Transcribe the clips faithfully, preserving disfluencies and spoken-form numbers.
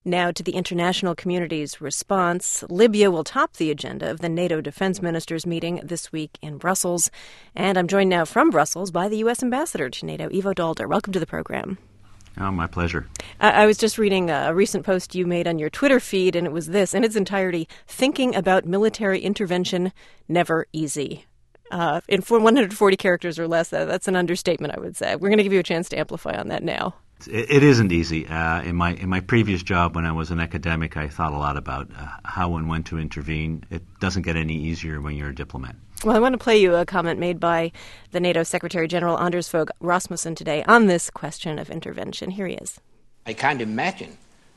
Now to the international community's response. Libya will top the agenda of the NATO defense ministers meeting this week in Brussels. And I'm joined now from Brussels by the U S ambassador to NATO, Ivo Daalder. Welcome to the program. Oh, my pleasure. I, I was just reading a recent post you made on your Twitter feed, and it was this, in its entirety, thinking about military intervention, never easy. Uh, in one hundred forty characters or less, that's an understatement, I would say. We're going to give you a chance to amplify on that now. It, it isn't easy. Uh, in my in my previous job when I was an academic, I thought a lot about uh, how and when to intervene. It doesn't get any easier when you're a diplomat. Well, I want to play you a comment made by the NATO Secretary General Anders Fogh Rasmussen today on this question of intervention. Here he is. I can't imagine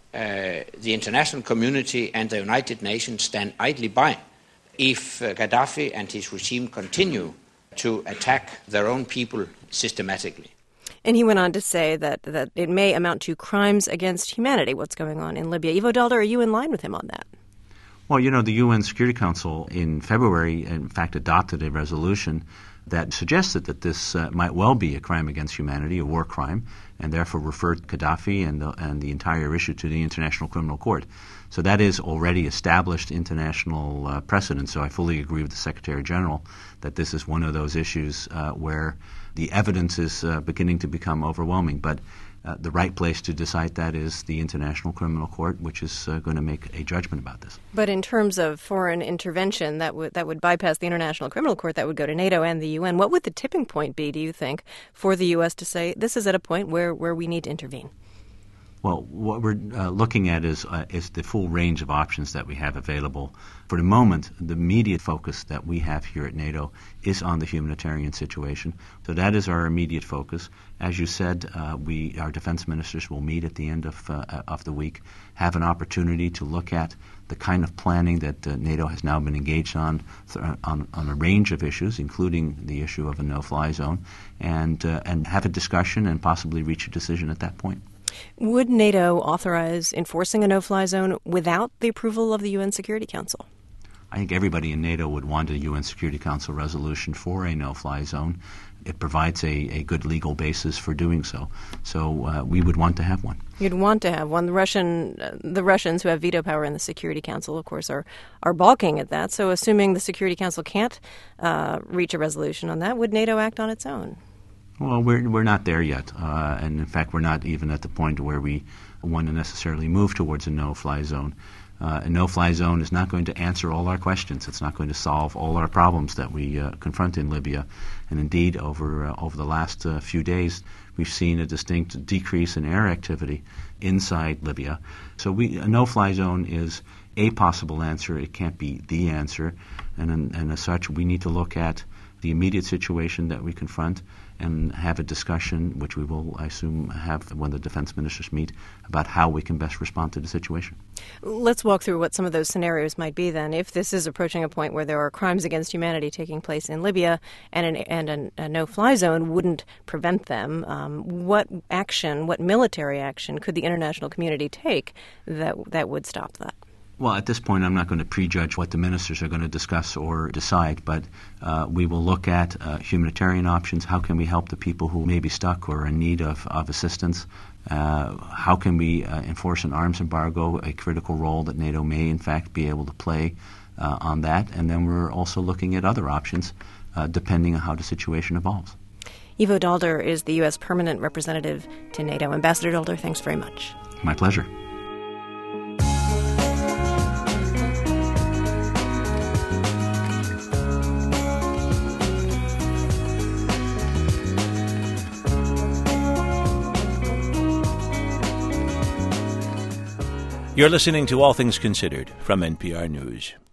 uh, the international community and the United Nations stand idly by if uh, Gaddafi and his regime continue to attack their own people systematically. And he went on to say that, that it may amount to crimes against humanity, what's going on in Libya. Ivo Daalder, are you in line with him on that? Well, you know, the U N Security Council in February, in fact, adopted a resolution that suggested that this uh, might well be a crime against humanity, a war crime, and therefore referred Gaddafi and the, and the entire issue to the International Criminal Court. So that is already established international uh, precedent. So I fully agree with the Secretary General that this is one of those issues uh, where the evidence is uh, beginning to become overwhelming. But uh, the right place to decide that is the International Criminal Court, which is uh, going to make a judgment about this. But in terms of foreign intervention, that would that would bypass the International Criminal Court, that would go to NATO and the U N. What would the tipping point be, do you think, for the U S to say this is at a point where, where we need to intervene? Well, what we're uh, looking at is uh, is the full range of options that we have available. For the moment, the immediate focus that we have here at NATO is on the humanitarian situation. So that is our immediate focus. As you said, uh, we our defense ministers will meet at the end of uh, of the week, have an opportunity to look at the kind of planning that uh, NATO has now been engaged on, th- on on a range of issues, including the issue of a no-fly zone, and uh, and have a discussion and possibly reach a decision at that point. Would NATO authorize enforcing a no-fly zone without the approval of the U N Security Council? I think everybody in NATO would want a U N Security Council resolution for a no-fly zone. It provides a, a good legal basis for doing so. So uh, we would want to have one. You'd want to have one. The Russian, uh, the Russians who have veto power in the Security Council, of course, are, are balking at that. So assuming the Security Council can't uh, reach a resolution on that, would NATO act on its own? Well, we're we're not there yet, uh, and in fact, we're not even at the point where we want to necessarily move towards a no-fly zone. Uh, a no-fly zone is not going to answer all our questions. It's not going to solve all our problems that we uh, confront in Libya. And indeed, over uh, over the last uh, few days, we've seen a distinct decrease in air activity inside Libya. So we, a no-fly zone is a possible answer. It can't be the answer. And, and as such, we need to look at the immediate situation that we confront and have a discussion, which we will, I assume, have when the defense ministers meet, about how we can best respond to the situation. Let's walk through what some of those scenarios might be then. If this is approaching a point where there are crimes against humanity taking place in Libya and, an, and an, a no-fly zone wouldn't prevent them, um, what action, what military action could the international community take that that would stop that? Well, at this point, I'm not going to prejudge what the ministers are going to discuss or decide, but uh, we will look at uh, humanitarian options. How can we help the people who may be stuck or in need of, of assistance? Uh, how can we uh, enforce an arms embargo, a critical role that NATO may, in fact, be able to play uh, on that? And then we're also looking at other options, uh, depending on how the situation evolves. Ivo Daalder is the U S permanent representative to NATO. Ambassador Daalder, thanks very much. My pleasure. You're listening to All Things Considered from N P R News.